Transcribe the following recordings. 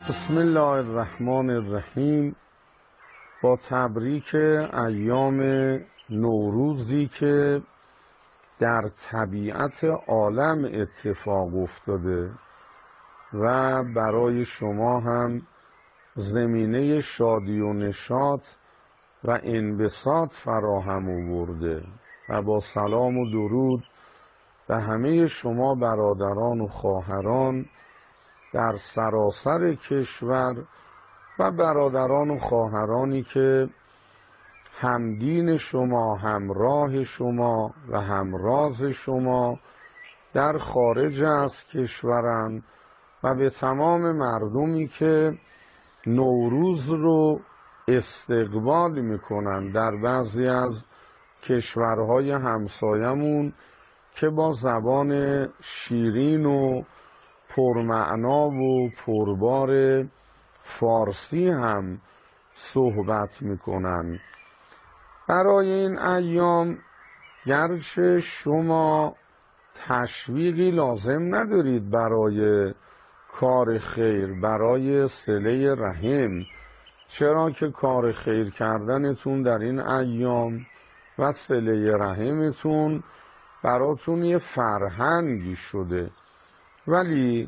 بسم الله الرحمن الرحیم. با تبریک ایام نوروزی که در طبیعت عالم اتفاق افتاده و برای شما هم زمینه شادی و نشاط و انبساط فراهم آورده و با سلام و درود به همه شما برادران و خواهران در سراسر کشور و برادران و خواهرانی که همدین شما، همراه شما و همراز شما در خارج از کشورند و به تمام مردمی که نوروز رو استقبال میکنن در بعضی از کشورهای همسایمون که با زبان شیرین و پرمعنا و پربار فارسی هم صحبت میکنن. برای این ایام گرچه شما تشویقی لازم ندارید برای کار خیر، برای صله رحم، چرا که کار خیر کردنتون در این ایام و صله رحمتون براتون یه فرهنگی شده، ولی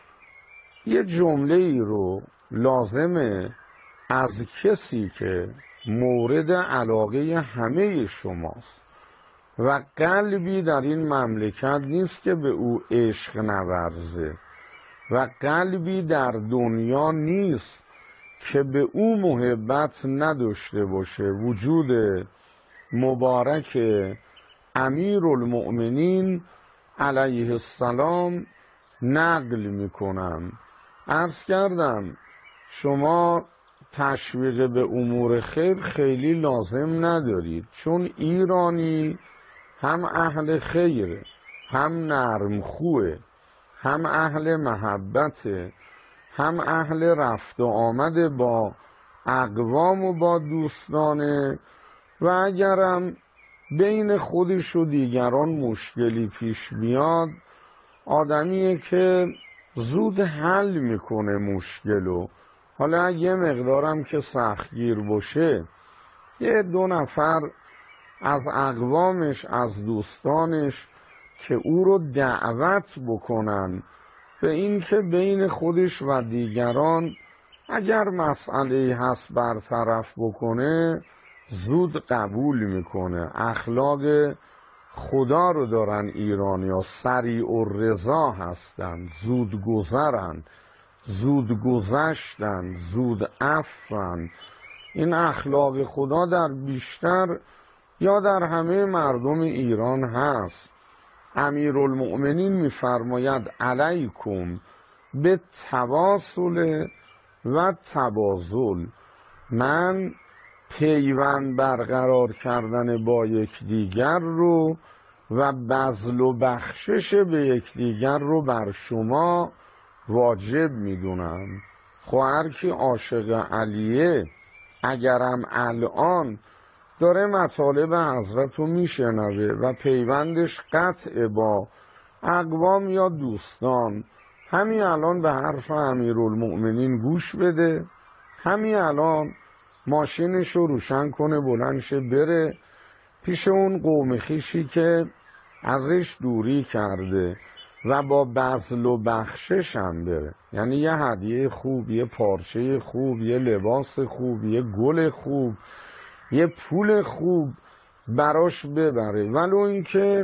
یه جمله ای رو لازمه از کسی که مورد علاقه همه شماست و قلبی در این مملکت نیست که به او عشق نورزه و قلبی در دنیا نیست که به او محبت نداشته باشه، وجود مبارک امیرالمؤمنین علیه السلام نقل میکنم. عرض کردم شما تشویق به امور خیر خیلی لازم ندارید، چون ایرانی هم اهل خیره، هم نرم خوه، هم اهل محبته، هم اهل رفت و آمد با اقوام و با دوستانه و اگرم بین خودش و دیگران مشکلی پیش بیاد آدمیه که زود حل میکنه مشکلو. حالا یه مقدارم که سختگیر باشه یه دو نفر از اقوامش، از دوستانش که او رو دعوت بکنن به این که بین خودش و دیگران اگر مسئله هست برطرف بکنه زود قبول میکنه. اخلاق خدا رو دارن ایرانی‌ها، سریع الرضا هستن، زود گذرن، زود گذشتن، زود عفون. این اخلاق خدا در بیشتر یا در همه مردم ایران هست. امیرالمؤمنین میفرماید علیکم به تواصل و تبازل، من پیوند برقرار کردن با یکدیگر رو و بذل و بخشش به یکدیگر رو بر شما واجب میدونم. هر کی عاشق علیه اگرم الان داره مطالب حضرت رو میشنوه و پیوندش قطع با اقوام یا دوستان، همین الان به حرف امیرالمؤمنین گوش بده، همین الان ماشینش رو روشن کنه، بلند شه بره پیش اون قوم خویشی که ازش دوری کرده و با بذل و بخشش هم بره، یعنی یه هدیه خوب، یه پارچه خوب، یه لباس خوب، یه گل خوب، یه پول خوب براش ببره، ولو اینکه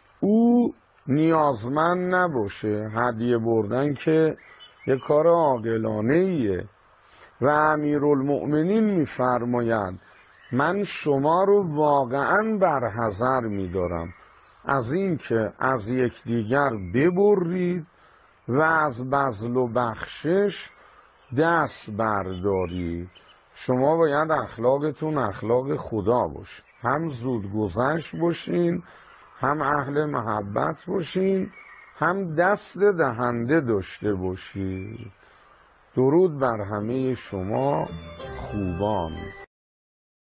او نیازمند نباشه. هدیه بردن که یه کار عاقلانه ایه و امیرالمؤمنین میفرماید من شما رو واقعا برحذر میدارم از این که از یکدیگر ببرید و از بذل و بخشش دست بردارید. شما باید اخلاقتون اخلاق خدا باشه، هم زودگذشت باشین، هم اهل محبت باشین، هم دست دهنده داشته باشید. درود بر همه شما خوبان.